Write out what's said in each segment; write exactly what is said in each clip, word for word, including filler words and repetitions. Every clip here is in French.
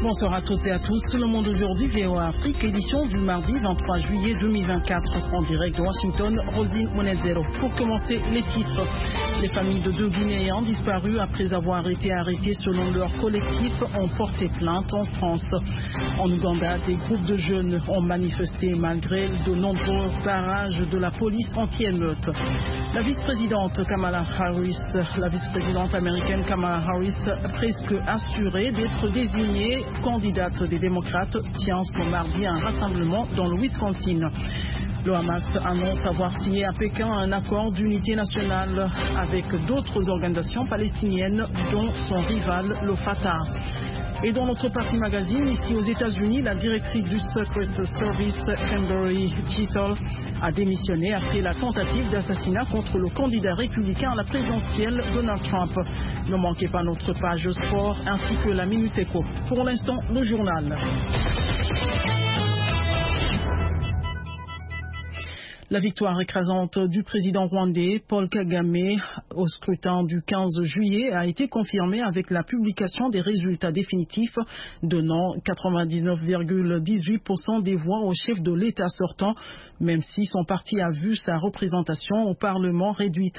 Bonsoir à toutes et à tous. Le monde aujourd'hui, V O A Afrique, édition du mardi vingt-trois juillet deux mille vingt-quatre. En direct de Washington, Rosine Monezero. Pour commencer, les titres. Les familles de deux Guinéens disparus après avoir été arrêtés selon leur collectif ont porté plainte en France. En Ouganda, des groupes de jeunes ont manifesté malgré de nombreux barrages de la police anti-émeute. La vice-présidente Kamala Harris, la vice-présidente américaine Kamala Harris, presque assurée d'être désignée candidate des démocrates, tient ce mardi un rassemblement dans le Wisconsin. Le Hamas annonce avoir signé à Pékin un accord d'unité nationale avec d'autres organisations palestiniennes, dont son rival, le Fatah. Et dans notre partie magazine, ici aux États-Unis, la directrice du Secret Service, Kimberly Cheatle, a démissionné après la tentative d'assassinat contre le candidat républicain à la présidentielle Donald Trump. Ne manquez pas notre page sport ainsi que la Minute Éco. Pour l'instant, le journal. La victoire écrasante du président rwandais Paul Kagame au scrutin du quinze juillet a été confirmée avec la publication des résultats définitifs donnant quatre-vingt-dix-neuf virgule dix-huit pour cent des voix au chef de l'État sortant, même si son parti a vu sa représentation au Parlement réduite.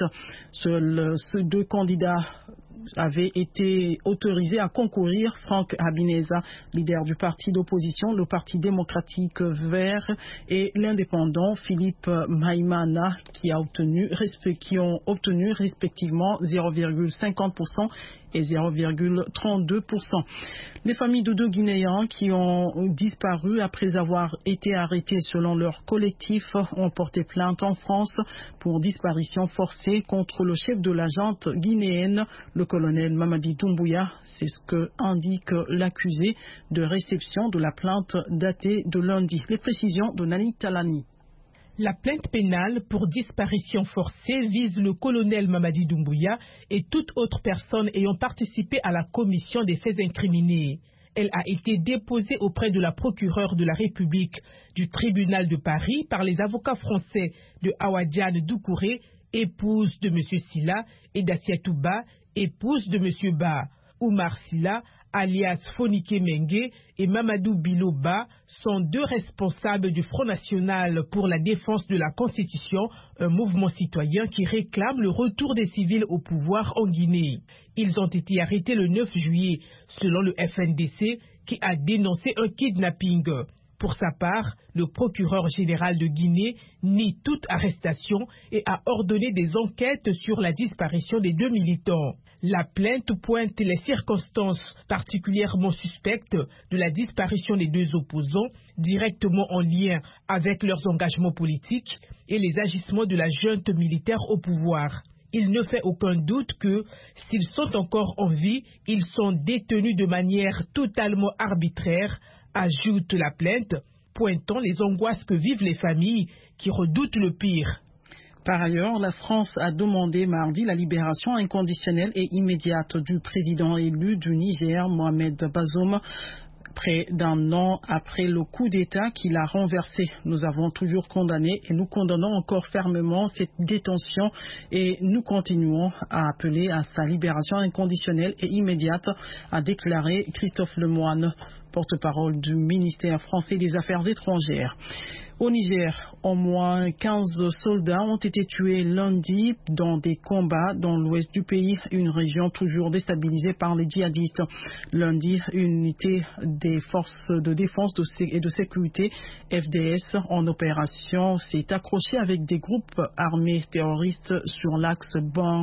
Seuls ces deux candidats avait été autorisé à concourir. Frank Habineza, leader du parti d'opposition, le Parti démocratique vert, et l'indépendant Philippe Maïmana, qui, a obtenu, qui ont obtenu respectivement zéro virgule cinquante pour cent et zéro virgule trente-deux pour cent. Les familles de deux Guinéens qui ont disparu après avoir été arrêtés selon leur collectif ont porté plainte en France pour disparition forcée contre le chef de la junte guinéenne, le colonel Mamadi Doumbouya. C'est ce que indique l'accusé de réception de la plainte datée de lundi. Les précisions de Nani Talani. La plainte pénale pour disparition forcée vise le colonel Mamadi Doumbouya et toute autre personne ayant participé à la commission des faits incriminés. Elle a été déposée auprès de la procureure de la République du tribunal de Paris par les avocats français de Awadjane Doucouré, épouse de M. Silla, et d'Assiatouba, épouse de M. Ba. Oumar Silla, alias Fonike Mengue, et Mamadou Biloba sont deux responsables du Front National pour la défense de la Constitution, un mouvement citoyen qui réclame le retour des civils au pouvoir en Guinée. Ils ont été arrêtés le neuf juillet, selon le F N D C, qui a dénoncé un kidnapping. Pour sa part, le procureur général de Guinée nie toute arrestation et a ordonné des enquêtes sur la disparition des deux militants. La plainte pointe les circonstances particulièrement suspectes de la disparition des deux opposants, directement en lien avec leurs engagements politiques et les agissements de la junte militaire au pouvoir. Il ne fait aucun doute que, s'ils sont encore en vie, ils sont détenus de manière totalement arbitraire, ajoute la plainte, pointant les angoisses que vivent les familles qui redoutent le pire. Par ailleurs, la France a demandé mardi la libération inconditionnelle et immédiate du président élu du Niger, Mohamed Bazoum, près d'un an après le coup d'État qu'il a renversé. Nous avons toujours condamné et nous condamnons encore fermement cette détention et nous continuons à appeler à sa libération inconditionnelle et immédiate, a déclaré Christophe Lemoine, porte-parole du ministère français des Affaires étrangères. Au Niger, au moins quinze soldats ont été tués lundi dans des combats dans l'ouest du pays, une région toujours déstabilisée par les djihadistes. Lundi, une unité des forces de défense et de sécurité, F D S, en opération s'est accrochée avec des groupes armés terroristes sur l'axe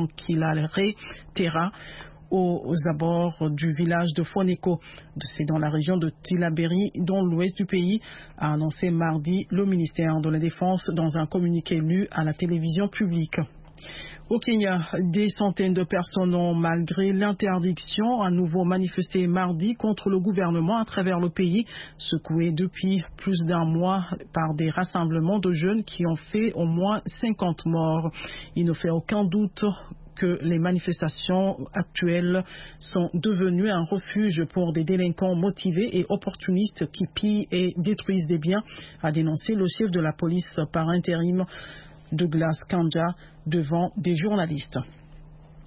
Bankilare-Terra, aux abords du village de Foneko. C'est dans la région de Tillabéri, dans l'ouest du pays, a annoncé mardi le ministère de la Défense dans un communiqué lu à la télévision publique. Au Kenya, des centaines de personnes ont, malgré l'interdiction, à nouveau manifesté mardi contre le gouvernement à travers le pays, secoué depuis plus d'un mois par des rassemblements de jeunes qui ont fait au moins cinquante morts. Il ne fait aucun doute que les manifestations actuelles sont devenues un refuge pour des délinquants motivés et opportunistes qui pillent et détruisent des biens, a dénoncé le chef de la police par intérim, Douglas Kanja, devant des journalistes.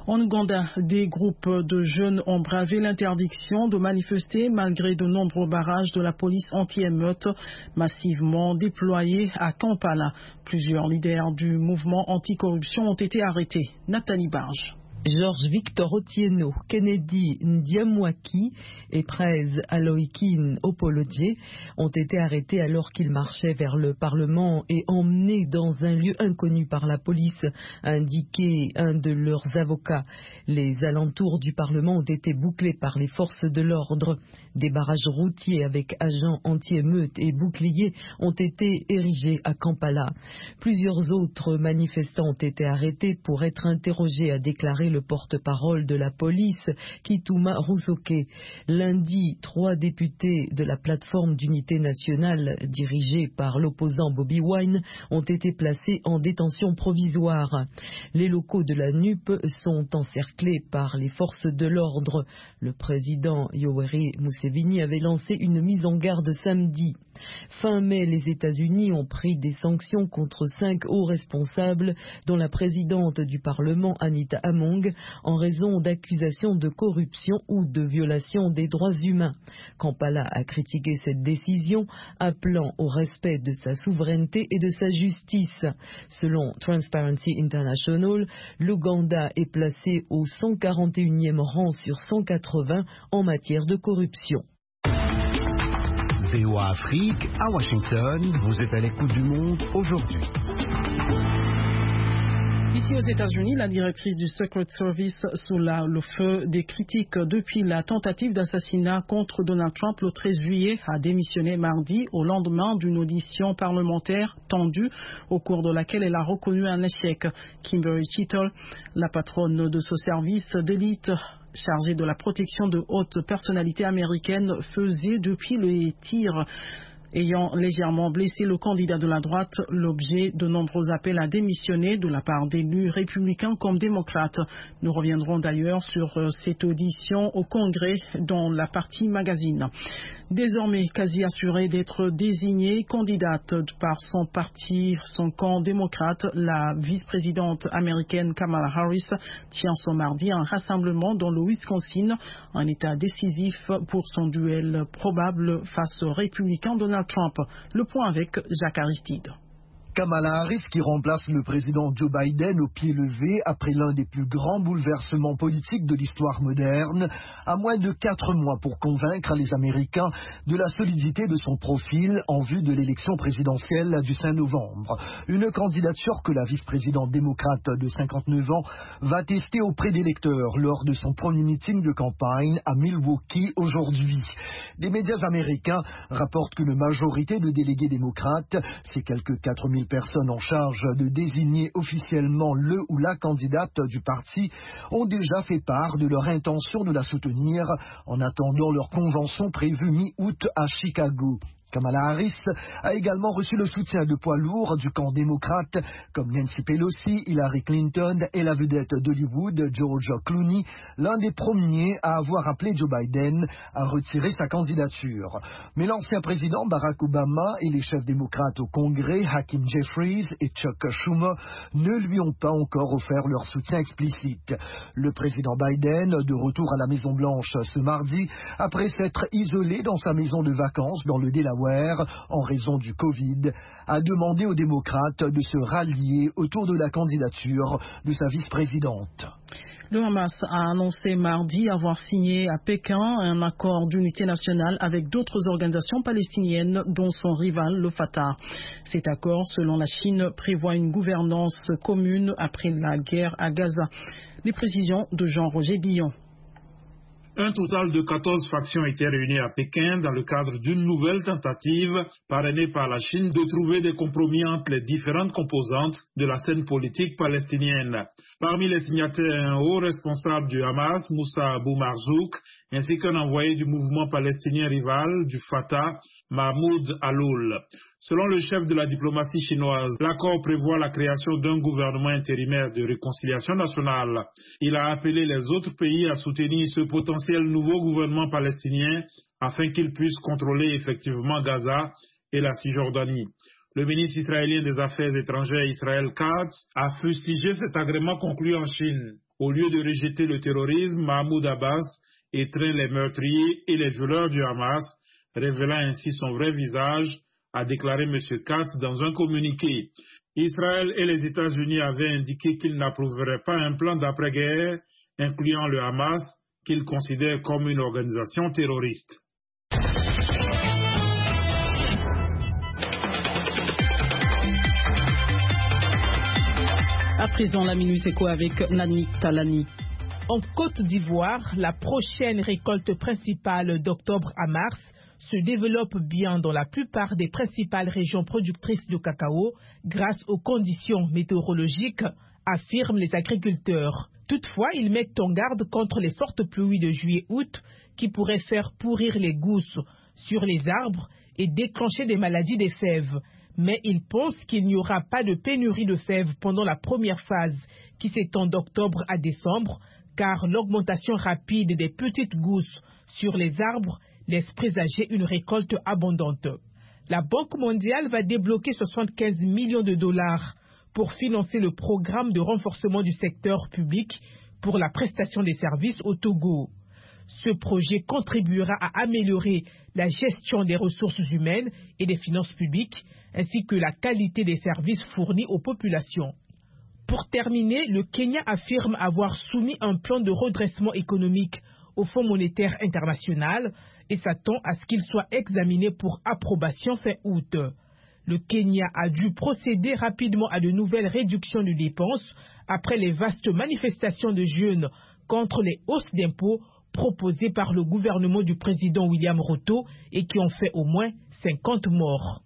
En Ouganda, des groupes de jeunes ont bravé l'interdiction de manifester malgré de nombreux barrages de la police anti-émeute massivement déployés à Kampala. Plusieurs leaders du mouvement anticorruption ont été arrêtés. Nathalie Barge. Georges Victor Otieno, Kennedy Ndiamwaki et Prez Aloikin Opolodje ont été arrêtés alors qu'ils marchaient vers le Parlement et emmenés dans un lieu inconnu par la police, a indiqué un de leurs avocats. Les alentours du Parlement ont été bouclés par les forces de l'ordre. Des barrages routiers avec agents anti-émeutes et boucliers ont été érigés à Kampala. Plusieurs autres manifestants ont été arrêtés pour être interrogés, a déclaré le porte-parole de la police, Kituma Rusoke. Lundi, trois députés de la plateforme d'unité nationale dirigée par l'opposant Bobi Wine ont été placés en détention provisoire. Les locaux de la N U P sont encerclés par les forces de l'ordre. Le président Yoweri Museveni avait lancé une mise en garde samedi. Fin mai, les États-Unis ont pris des sanctions contre cinq hauts responsables, dont la présidente du Parlement, Anita Among, en raison d'accusations de corruption ou de violation des droits humains. Kampala a critiqué cette décision, appelant au respect de sa souveraineté et de sa justice. Selon Transparency International, l'Ouganda est placé au cent quarante et unième rang sur cent quatre-vingts en matière de corruption. V O A Afrique, à Washington, vous êtes à l'écoute du monde aujourd'hui. Ici aux États-Unis, la directrice du Secret Service sous la, le feu des critiques depuis la tentative d'assassinat contre Donald Trump le treize juillet a démissionné mardi au lendemain d'une audition parlementaire tendue au cours de laquelle elle a reconnu un échec. Kimberly Cheatle, la patronne de ce service d'élite chargée de la protection de hautes personnalités américaines, faisait depuis les tirs ayant légèrement blessé le candidat de la droite l'objet de nombreux appels à démissionner de la part d'élus républicains comme démocrates. Nous reviendrons d'ailleurs sur cette audition au Congrès dans la partie magazine. Désormais quasi assurée d'être désignée candidate par son parti, son camp démocrate, la vice-présidente américaine Kamala Harris tient ce mardi un rassemblement dans le Wisconsin, un état décisif pour son duel probable face au républicain Donald Trump. Le point avec Jacques Aristide. Kamala Harris qui remplace le président Joe Biden au pied levé après l'un des plus grands bouleversements politiques de l'histoire moderne, a moins de quatre mois pour convaincre les Américains de la solidité de son profil en vue de l'élection présidentielle du cinq novembre. Une candidature que la vice-présidente démocrate de cinquante-neuf ans va tester auprès des électeurs lors de son premier meeting de campagne à Milwaukee aujourd'hui. Les médias américains rapportent qu'une majorité de délégués démocrates, ces quelques quatre mille personnes en charge de désigner officiellement le ou la candidate du parti, ont déjà fait part de leur intention de la soutenir en attendant leur convention prévue mi-août à Chicago. Kamala Harris a également reçu le soutien de poids lourds du camp démocrate comme Nancy Pelosi, Hillary Clinton et la vedette d'Hollywood, George Clooney, l'un des premiers à avoir appelé Joe Biden à retirer sa candidature. Mais l'ancien président Barack Obama et les chefs démocrates au Congrès, Hakeem Jeffries et Chuck Schumer, ne lui ont pas encore offert leur soutien explicite. Le président Biden, de retour à la Maison-Blanche ce mardi, après s'être isolé dans sa maison de vacances dans le Delaware, en raison du Covid, a demandé aux démocrates de se rallier autour de la candidature de sa vice-présidente. Le Hamas a annoncé mardi avoir signé à Pékin un accord d'unité nationale avec d'autres organisations palestiniennes, dont son rival, le Fatah. Cet accord, selon la Chine, prévoit une gouvernance commune après la guerre à Gaza. Les précisions de Jean-Roger Guillon. Un total de quatorze factions étaient réunies à Pékin dans le cadre d'une nouvelle tentative parrainée par la Chine de trouver des compromis entre les différentes composantes de la scène politique palestinienne. Parmi les signataires, un haut responsable du Hamas, Moussa Abou Marzouk, ainsi qu'un envoyé du mouvement palestinien rival du Fatah, Mahmoud Aloul. Selon le chef de la diplomatie chinoise, l'accord prévoit la création d'un gouvernement intérimaire de réconciliation nationale. Il a appelé les autres pays à soutenir ce potentiel nouveau gouvernement palestinien afin qu'il puisse contrôler effectivement Gaza et la Cisjordanie. Le ministre israélien des Affaires étrangères Israël Katz a fustigé cet agrément conclu en Chine. Au lieu de rejeter le terrorisme, Mahmoud Abbas étreint les meurtriers et les violeurs du Hamas, révélant ainsi son vrai visage, a déclaré M. Katz dans un communiqué. Israël et les États-Unis avaient indiqué qu'ils n'approuveraient pas un plan d'après-guerre, incluant le Hamas, qu'ils considèrent comme une organisation terroriste. À présent, la Minute Éco avec Nani Talani. En Côte d'Ivoire, la prochaine récolte principale d'octobre à mars se développe bien dans la plupart des principales régions productrices de cacao grâce aux conditions météorologiques, affirment les agriculteurs. Toutefois, ils mettent en garde contre les fortes pluies de juillet-août qui pourraient faire pourrir les gousses sur les arbres et déclencher des maladies des fèves. Mais ils pensent qu'il n'y aura pas de pénurie de fèves pendant la première phase qui s'étend d'octobre à décembre, car l'augmentation rapide des petites gousses sur les arbres laisse présager une récolte abondante. La Banque mondiale va débloquer soixante-quinze millions de dollars pour financer le programme de renforcement du secteur public pour la prestation des services au Togo. Ce projet contribuera à améliorer la gestion des ressources humaines et des finances publiques, ainsi que la qualité des services fournis aux populations. Pour terminer, le Kenya affirme avoir soumis un plan de redressement économique au Fonds monétaire international et s'attend à ce qu'il soit examiné pour approbation fin août. Le Kenya a dû procéder rapidement à de nouvelles réductions de dépenses après les vastes manifestations de jeunes contre les hausses d'impôts proposées par le gouvernement du président William Ruto et qui ont fait au moins cinquante morts.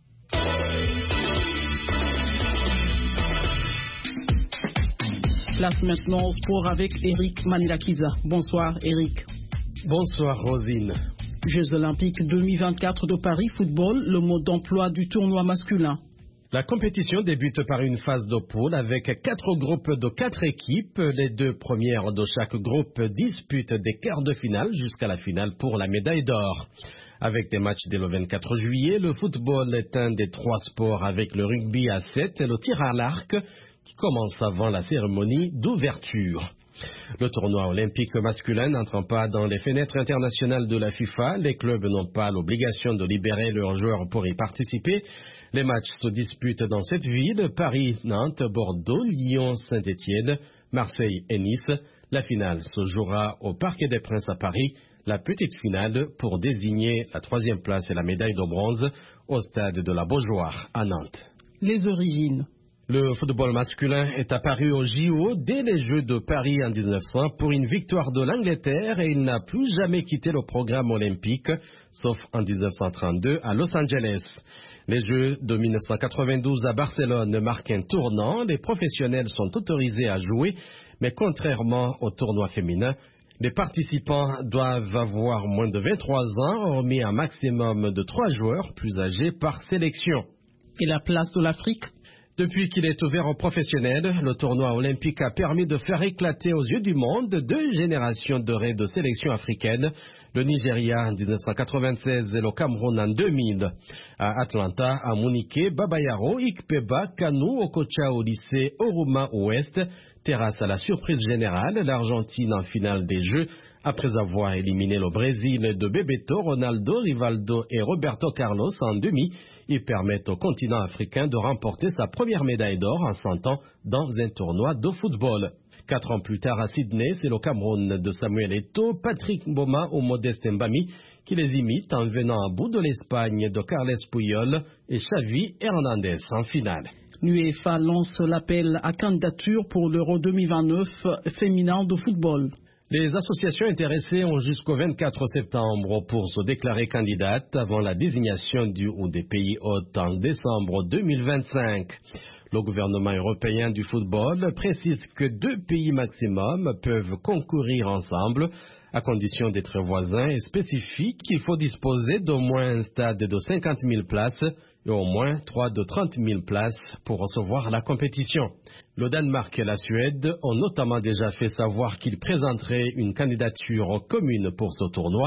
Place maintenant au sport avec Eric Manilakiza. Bonsoir Eric. Bonsoir Rosine. Jeux olympiques deux mille vingt-quatre de Paris Football, le mode d'emploi du tournoi masculin. La compétition débute par une phase de poule avec quatre groupes de quatre équipes. Les deux premières de chaque groupe disputent des quarts de finale jusqu'à la finale pour la médaille d'or. Avec des matchs dès le vingt-quatre juillet, le football est un des trois sports avec le rugby à sept et le tir à l'arc qui commence avant la cérémonie d'ouverture. Le tournoi olympique masculin n'entrant pas dans les fenêtres internationales de la FIFA, les clubs n'ont pas l'obligation de libérer leurs joueurs pour y participer. Les matchs se disputent dans cette ville, Paris, Nantes, Bordeaux, Lyon, Saint-Étienne, Marseille et Nice. La finale se jouera au Parc des Princes à Paris, la petite finale pour désigner la troisième place et la médaille de bronze au stade de la Beaujoire à Nantes. Les origines. Le football masculin est apparu au J O dès les Jeux de Paris en mille neuf cents pour une victoire de l'Angleterre et il n'a plus jamais quitté le programme olympique, sauf en mille neuf cent trente-deux à Los Angeles. Les Jeux de mille neuf cent quatre-vingt-douze à Barcelone marquent un tournant. Les professionnels sont autorisés à jouer, mais contrairement au tournoi féminin, les participants doivent avoir moins de vingt-trois ans, hormis un maximum de trois joueurs plus âgés par sélection. Et la place de l'Afrique ? Depuis qu'il est ouvert aux professionnels, le tournoi olympique a permis de faire éclater aux yeux du monde deux générations dorées de sélections africaines, le Nigeria en mille neuf cent quatre-vingt-seize et le Cameroun en deux mille. À Atlanta, à Mouniké, Babayaro, Ikpeba, Kanou, Okocha au lycée Oruma Ouest terrasse à la surprise générale l'Argentine en finale des Jeux après avoir éliminé le Brésil de Bebeto, Ronaldo, Rivaldo et Roberto Carlos en demi. Ils permettent au continent africain de remporter sa première médaille d'or en cent ans dans un tournoi de football. Quatre ans plus tard à Sydney, c'est le Cameroun de Samuel Eto'o, Patrick Mboma ou Modeste Mbami qui les imite en venant à bout de l'Espagne de Carles Puyol et Xavi Hernandez en finale. L'UEFA lance l'appel à candidature pour l'Euro deux mille vingt-neuf féminin de football. Les associations intéressées ont jusqu'au vingt-quatre septembre pour se déclarer candidates avant la désignation du ou des pays hôtes en décembre deux mille vingt-cinq. Le gouvernement européen du football précise que deux pays maximum peuvent concourir ensemble à condition d'être voisins et spécifie qu'il faut disposer d'au moins un stade de cinquante mille places et au moins trois de trente mille places pour recevoir la compétition. Le Danemark et la Suède ont notamment déjà fait savoir qu'ils présenteraient une candidature commune pour ce tournoi.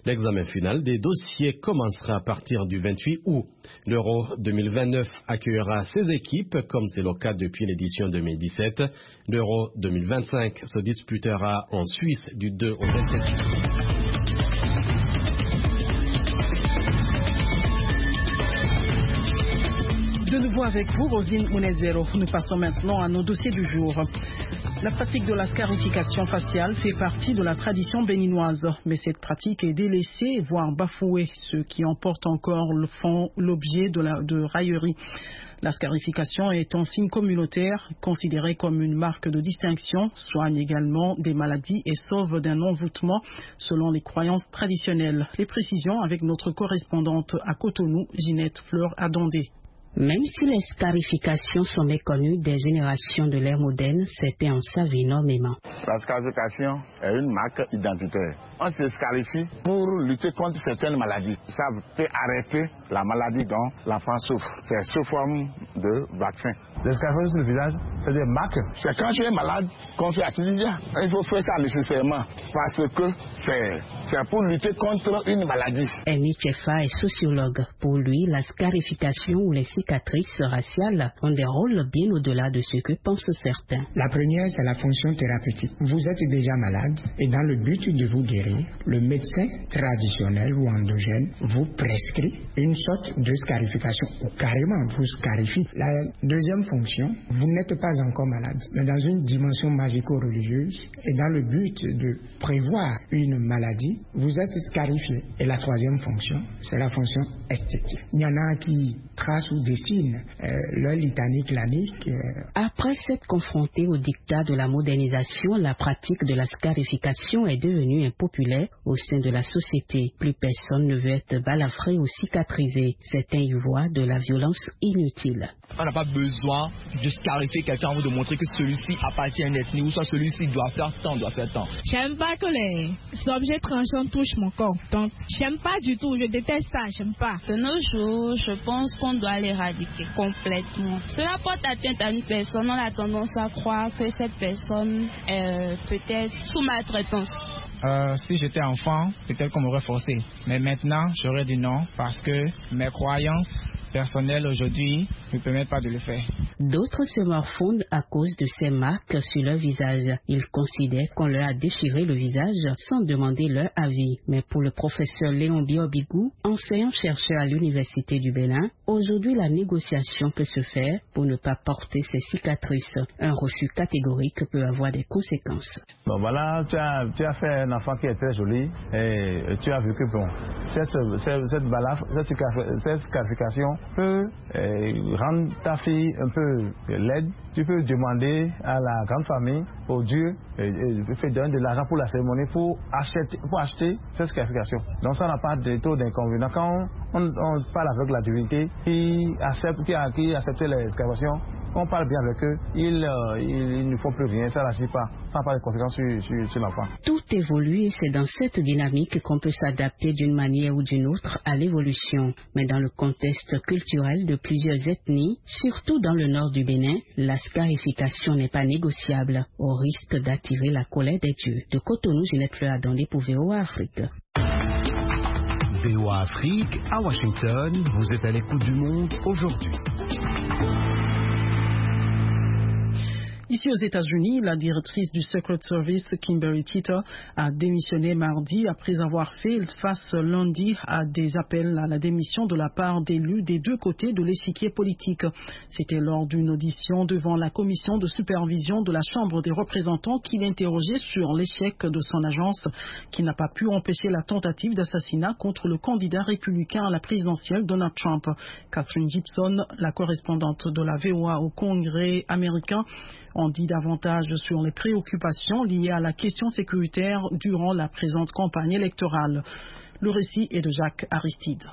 L'examen final des dossiers commencera à partir du vingt-huit août. L'Euro deux mille vingt-neuf accueillera seize équipes, comme c'est le cas depuis l'édition deux mille dix-sept. L'Euro deux mille vingt-cinq se disputera en Suisse du deux au vingt-sept juillet. De nouveau avec vous, Rosine Munezero. Nous passons maintenant à nos dossiers du jour. La pratique de la scarification faciale fait partie de la tradition béninoise, mais cette pratique est délaissée, voire bafouée, ce qui emporte encore le fond, l'objet de, la, de raillerie. La scarification est un signe communautaire, considéré comme une marque de distinction, soigne également des maladies et sauve d'un envoûtement selon les croyances traditionnelles. Les précisions avec notre correspondante à Cotonou, Ginette Fleur Adondé. Même si les scarifications sont méconnues des générations de l'ère moderne, certains en savent énormément. La scarification est une marque identitaire. On se scarifie pour lutter contre certaines maladies. Ça peut arrêter la maladie dont l'enfant souffre. C'est sous forme de vaccin. Les scarifications sur le visage, c'est des marques. C'est quand tu es malade qu'on fait activité. Il faut faire ça nécessairement parce que c'est pour lutter contre une maladie. Amy Tchefa est sociologue. Pour lui, la scarification ou les cicatrices raciales ont des rôles bien au-delà de ce que pensent certains. La première, c'est la fonction thérapeutique. Vous êtes déjà malade et dans le but de vous guérir, le médecin traditionnel ou endogène vous prescrit une sorte de scarification ou carrément vous scarifie. La deuxième fonction, vous n'êtes pas encore malade, mais dans une dimension magico-religieuse et dans le but de prévoir une maladie, vous êtes scarifié. Et la troisième fonction, c'est la fonction esthétique. Il y en a qui tracent ou dessinent euh, leur litanie clanique. Euh. Après s'être confronté au dictat de la modernisation, la pratique de la scarification est devenue impopulaire au sein de la société. Plus personne ne veut être balafré ou cicatrisé. Certains y voient de la violence inutile. On n'a pas besoin de scarifier quelqu'un ou de montrer que celui-ci appartient à une ethnie ou soit celui-ci doit faire tant, doit faire tant. J'aime pas que les objets tranchants touchent mon corps. Donc, j'aime pas du tout, je déteste ça, j'aime pas. De nos jours, je pense qu'on doit l'éradiquer complètement. Cela porte atteinte à une personne, on a tendance à croire que cette personne est peut-être sous maltraitance. Euh, si j'étais enfant, peut-être qu'on m'aurait forcé. Mais maintenant, j'aurais dit non parce que mes croyances personnelles aujourd'hui ne me permettent pas de le faire. D'autres se morfondent à cause de ces marques sur leur visage. Ils considèrent qu'on leur a déchiré le visage sans demander leur avis. Mais pour le professeur Léon Biobigou, enseignant-chercheur à l'Université du Bénin, aujourd'hui la négociation peut se faire pour ne pas porter ces cicatrices. Un refus catégorique peut avoir des conséquences. Bon voilà, tu as, tu as fait un enfant qui est très joli et tu as vu que bon, cette, cette, cette, balaf, cette, cette scarification peut euh, rendre ta fille un peu laide. Tu peux demander à la grande famille, au Dieu, et, et faire donner de l'argent pour la cérémonie pour acheter, pour acheter cette scarification. Donc ça n'a pas de taux d'inconvénient. Quand on, on, on parle avec la divinité qui accepte, qui a, qui accepte les scarifications, on parle bien avec eux, ils, euh, ils, ils ne font plus rien, ça n'agit pas, ça n'a pas de conséquences sur, sur, sur l'enfant. Tout évolue et c'est dans cette dynamique qu'on peut s'adapter d'une manière ou d'une autre à l'évolution. Mais dans le contexte culturel de plusieurs ethnies, surtout dans le nord du Bénin, la scarification n'est pas négociable, au risque d'attirer la colère des dieux. De Cotonou, Ginette Fleur Adondé pour V O A Afrique. V O A Afrique, à Washington, vous êtes à l'écoute du monde aujourd'hui. Ici aux États-Unis, la directrice du Secret Service, Kimberly Tito, a démissionné mardi après avoir fait face lundi à des appels à la démission de la part d'élus des deux côtés de l'échiquier politique. C'était lors d'une audition devant la commission de supervision de la Chambre des représentants qu'il interrogeait sur l'échec de son agence qui n'a pas pu empêcher la tentative d'assassinat contre le candidat républicain à la présidentielle Donald Trump. Catherine Gibson, la correspondante de la V O A au Congrès américain, en dit davantage sur les préoccupations liées à la question sécuritaire durant la présente campagne électorale. Le récit est de Jacques Aristide.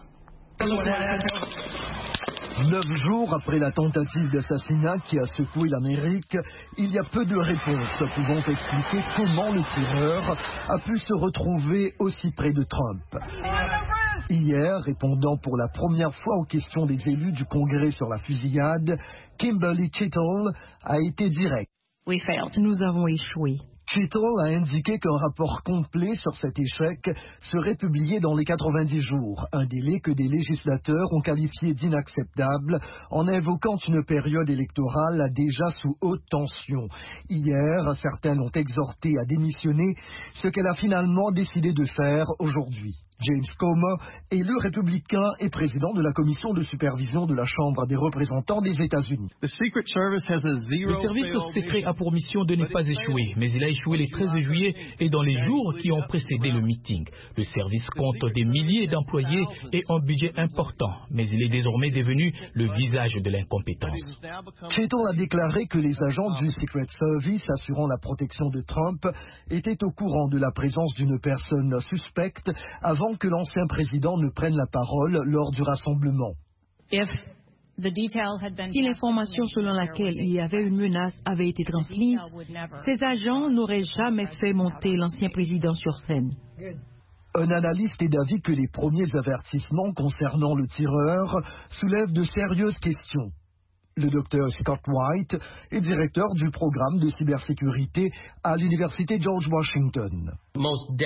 Neuf jours après la tentative d'assassinat qui a secoué l'Amérique, il y a peu de réponses pouvant expliquer comment le tireur a pu se retrouver aussi près de Trump. Hier, répondant pour la première fois aux questions des élus du Congrès sur la fusillade, Kimberly Tito a été directe. Nous avons échoué. Chittle a indiqué qu'un rapport complet sur cet échec serait publié dans les quatre-vingt-dix jours, un délai que des législateurs ont qualifié d'inacceptable en invoquant une période électorale déjà sous haute tension. Hier, certains l'ont exhorté à démissionner, ce qu'elle a finalement décidé de faire aujourd'hui. James Comer, élu républicain et président de la commission de supervision de la Chambre des représentants des États-Unis. Le service secret a pour mission de ne pas échouer, mais il a échoué le treize juillet et dans les jours qui ont précédé le meeting. Le service compte des milliers d'employés et un budget important, mais il est désormais devenu le visage de l'incompétence. Chittle a déclaré que les agents du Secret Service assurant la protection de Trump étaient au courant de la présence d'une personne suspecte avant que l'ancien président ne prenne la parole lors du rassemblement. Si l'information selon laquelle il y avait une menace avait été transmise, ces agents n'auraient jamais fait monter l'ancien président sur scène. Un analyste est d'avis que les premiers avertissements concernant le tireur soulèvent de sérieuses questions. Le docteur Scott White est directeur du programme de cybersécurité à l'université George Washington. Il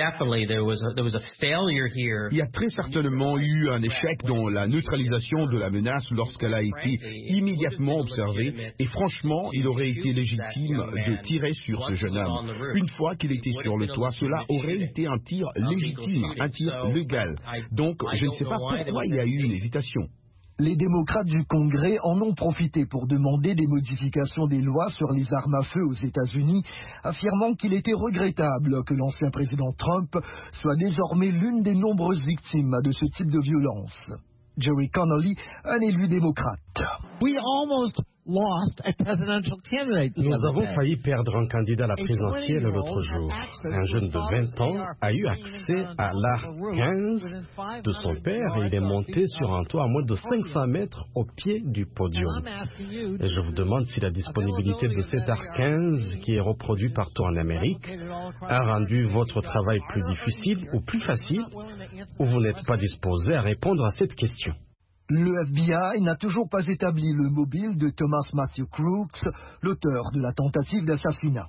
y a très certainement eu un échec dans la neutralisation de la menace lorsqu'elle a été immédiatement observée et franchement, il aurait été légitime de tirer sur ce jeune homme. Une fois qu'il était sur le toit, cela aurait été un tir légitime, un tir légal. Donc, je ne sais pas pourquoi il y a eu une hésitation. Les démocrates du Congrès en ont profité pour demander des modifications des lois sur les armes à feu aux États-Unis, affirmant qu'il était regrettable que l'ancien président Trump soit désormais l'une des nombreuses victimes de ce type de violence. Jerry Connolly, un élu démocrate. We almost lost a presidential candidate. Nous avons failli perdre un candidat à la présidentielle l'autre jour. Un jeune de vingt ans a eu accès à l'A R quinze de son père et il est monté sur un toit à moins de cinq cents mètres au pied du podium. Et je vous demande si la disponibilité de cet A R quinze, qui est reproduit partout en Amérique, a rendu votre travail plus difficile ou plus facile, ou vous n'êtes pas disposé à répondre à cette question. Le F B I n'a toujours pas établi le mobile de Thomas Matthew Crooks, l'auteur de la tentative d'assassinat.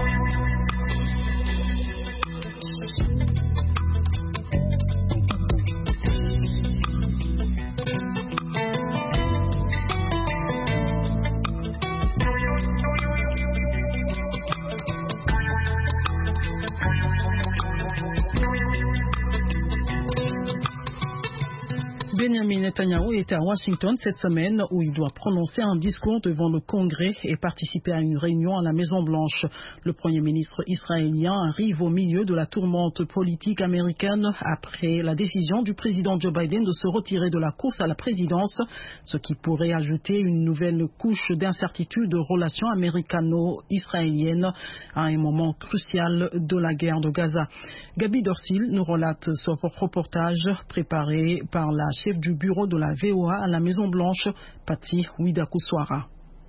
Benjamin Netanyahu était à Washington cette semaine où il doit prononcer un discours devant le Congrès et participer à une réunion à la Maison-Blanche. Le Premier ministre israélien arrive au milieu de la tourmente politique américaine après la décision du président Joe Biden de se retirer de la course à la présidence, ce qui pourrait ajouter une nouvelle couche d'incertitude aux relations américano-israéliennes à un moment crucial de la guerre de Gaza. Gabi Dorsil nous relate ce reportage préparé par la chef du bureau de la V O A à la Maison-Blanche, Patti Ouidakouswara.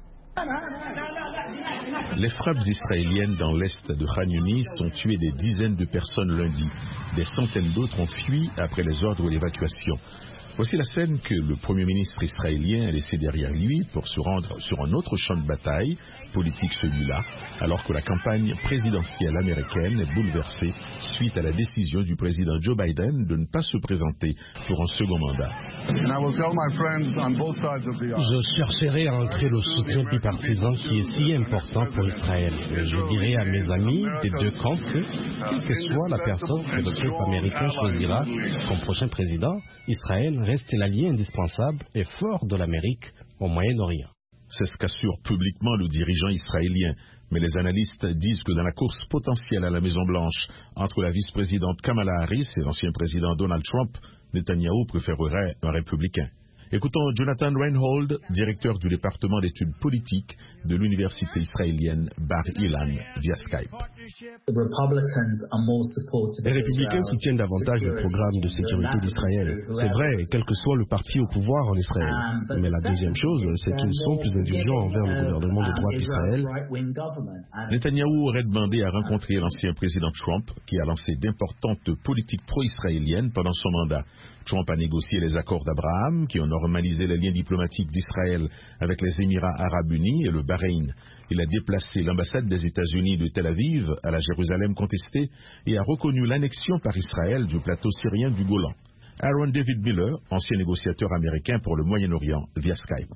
Les frappes israéliennes dans l'est de Khan Yunis ont tué des dizaines de personnes lundi. Des centaines d'autres ont fui après les ordres d'évacuation. Voici la scène que le Premier ministre israélien a laissée derrière lui pour se rendre sur un autre champ de bataille, politique celui-là, alors que la campagne présidentielle américaine est bouleversée suite à la décision du président Joe Biden de ne pas se présenter pour un second mandat. Je chercherai à entrer le soutien bipartisan qui est si important pour Israël. Je dirai à mes amis des deux camps que, quelle que soit la personne que le peuple américain choisira comme prochain président, Israël reste l'allié indispensable et fort de l'Amérique au Moyen-Orient. C'est ce qu'assure publiquement le dirigeant israélien. Mais les analystes disent que dans la course potentielle à la Maison-Blanche entre la vice-présidente Kamala Harris et l'ancien président Donald Trump, Netanyahou préférerait un républicain. Écoutons Jonathan Reinhold, directeur du département d'études politiques de l'université israélienne Bar Ilan via Skype. Les républicains soutiennent davantage le programme de sécurité d'Israël. C'est vrai, quel que soit le parti au pouvoir en Israël. Mais la deuxième chose, c'est qu'ils sont plus indulgents envers le gouvernement de droite d'Israël. Netanyahou aurait demandé à rencontrer l'ancien président Trump, qui a lancé d'importantes politiques pro-israéliennes pendant son mandat. Trump a négocié les accords d'Abraham qui ont normalisé les liens diplomatiques d'Israël avec les Émirats arabes unis et le Bahreïn. Il a déplacé l'ambassade des États-Unis de Tel Aviv à la Jérusalem contestée et a reconnu l'annexion par Israël du plateau syrien du Golan. Aaron David Miller, ancien négociateur américain pour le Moyen-Orient, via Skype.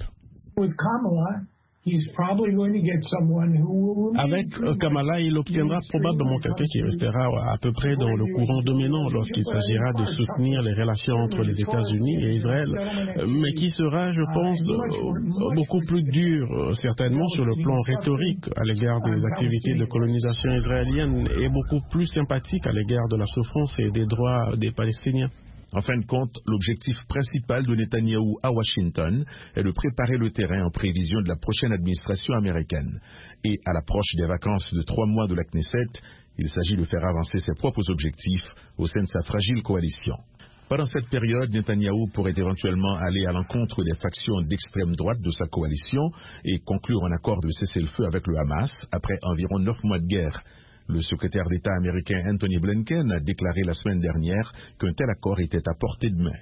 Avec Kamala, il obtiendra probablement quelqu'un qui restera à peu près dans le courant dominant lorsqu'il s'agira de soutenir les relations entre les États-Unis et Israël, mais qui sera, je pense, beaucoup plus dur, certainement sur le plan rhétorique à l'égard des activités de colonisation israélienne et beaucoup plus sympathique à l'égard de la souffrance et des droits des Palestiniens. En fin de compte, l'objectif principal de Netanyahou à Washington est de préparer le terrain en prévision de la prochaine administration américaine. Et à l'approche des vacances de trois mois de la Knesset, il s'agit de faire avancer ses propres objectifs au sein de sa fragile coalition. Pendant cette période, Netanyahou pourrait éventuellement aller à l'encontre des factions d'extrême droite de sa coalition et conclure un accord de cessez-le-feu avec le Hamas après environ neuf mois de guerre. Le secrétaire d'État américain Anthony Blinken a déclaré la semaine dernière qu'un tel accord était à portée de main.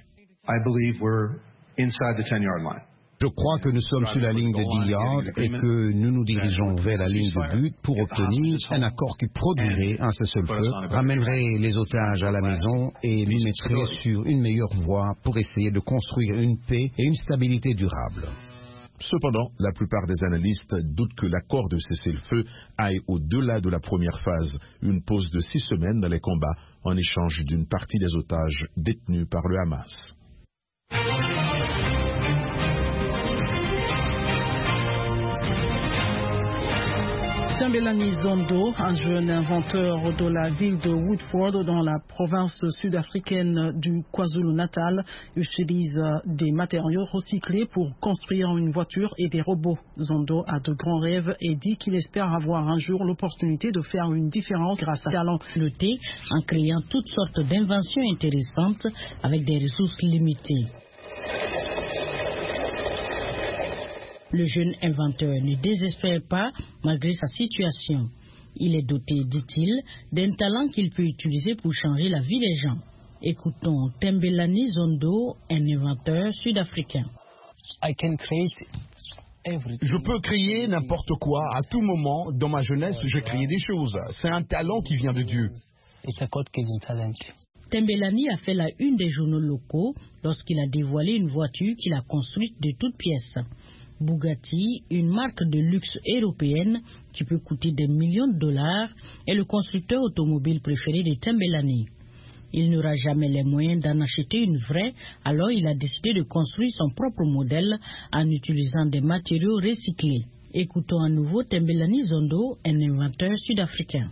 Je crois que nous sommes sur la ligne de dix yards et que nous nous dirigeons vers la ligne de but pour obtenir un accord qui produirait un cessez-le-feu, ramènerait les otages à la maison et nous mettrait sur une meilleure voie pour essayer de construire une paix et une stabilité durable. Cependant, la plupart des analystes doutent que l'accord de cessez-le-feu aille au-delà de la première phase, une pause de six semaines dans les combats en échange d'une partie des otages détenus par le Hamas. Tembelani Zondo, un jeune inventeur de la ville de Woodford dans la province sud-africaine du KwaZulu-Natal, utilise des matériaux recyclés pour construire une voiture et des robots. Zondo a de grands rêves et dit qu'il espère avoir un jour l'opportunité de faire une différence grâce à talent. Le thé en créant toutes sortes d'inventions intéressantes avec des ressources limitées. Le jeune inventeur ne désespère pas malgré sa situation. Il est doté, dit-il, d'un talent qu'il peut utiliser pour changer la vie des gens. Écoutons Tembelani Zondo, un inventeur sud-africain. Je peux créer n'importe quoi, à tout moment. Dans ma jeunesse, je créais des choses. C'est un talent qui vient de Dieu. Tembelani a fait la une des journaux locaux lorsqu'il a dévoilé une voiture qu'il a construite de toutes pièces. Bugatti, une marque de luxe européenne qui peut coûter des millions de dollars, est le constructeur automobile préféré de Tembelani. Il n'aura jamais les moyens d'en acheter une vraie, alors il a décidé de construire son propre modèle en utilisant des matériaux recyclés. Écoutons à nouveau Tembelani Zondo, un inventeur sud-africain.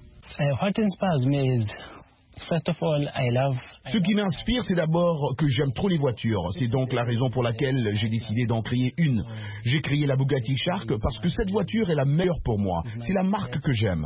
Ce qui m'inspire, c'est d'abord que j'aime trop les voitures. C'est donc la raison pour laquelle j'ai décidé d'en créer une. J'ai créé la Bugatti Shark parce que cette voiture est la meilleure pour moi. C'est la marque que j'aime.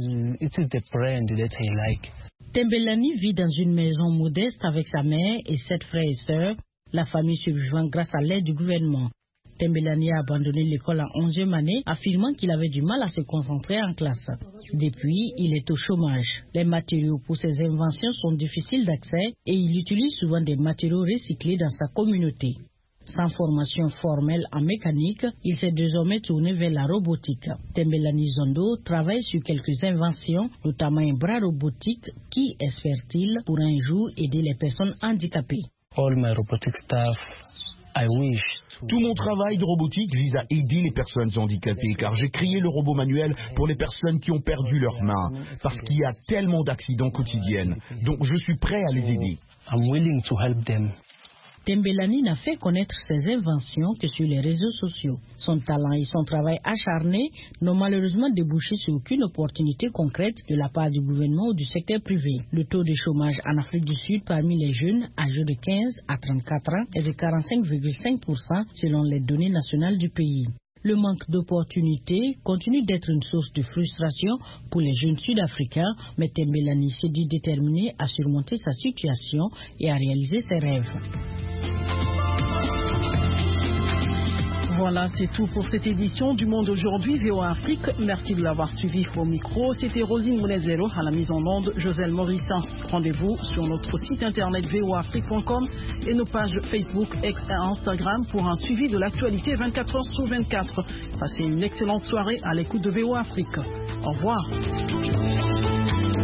Tembelani vit dans une maison modeste avec sa mère et sept frères et sœurs, la famille survivant grâce à l'aide du gouvernement. Tembelani a abandonné l'école en onzième année, affirmant qu'il avait du mal à se concentrer en classe. Depuis, il est au chômage. Les matériaux pour ses inventions sont difficiles d'accès et il utilise souvent des matériaux recyclés dans sa communauté. Sans formation formelle en mécanique, il s'est désormais tourné vers la robotique. Tembelani Zondo travaille sur quelques inventions, notamment un bras robotique qui, espère-t-il, pourra un jour aider les personnes handicapées. All my robotic stuff. Tout mon travail de robotique vise à aider les personnes handicapées car j'ai créé le robot manuel pour les personnes qui ont perdu leurs mains parce qu'il y a tellement d'accidents quotidiens. Donc je suis prêt à les aider. I'm willing to help them. Tembelani n'a fait connaître ses inventions que sur les réseaux sociaux. Son talent et son travail acharné n'ont malheureusement débouché sur aucune opportunité concrète de la part du gouvernement ou du secteur privé. Le taux de chômage en Afrique du Sud parmi les jeunes âgés de quinze à trente-quatre ans est de quarante-cinq virgule cinq pour cent selon les données nationales du pays. Le manque d'opportunités continue d'être une source de frustration pour les jeunes sud-africains, mais Tembelani s'est dit déterminé à surmonter sa situation et à réaliser ses rêves. Voilà, c'est tout pour cette édition du Monde aujourd'hui, V O A Afrique. Merci de l'avoir suivi au micro. C'était Rosine Mounezero à la mise en onde, Joselle Morissin. Rendez-vous sur notre site internet v o a afrique point com et nos pages Facebook, X et Instagram pour un suivi de l'actualité vingt-quatre heures sur vingt-quatre. Passez une excellente soirée à l'écoute de V O A Afrique. Au revoir.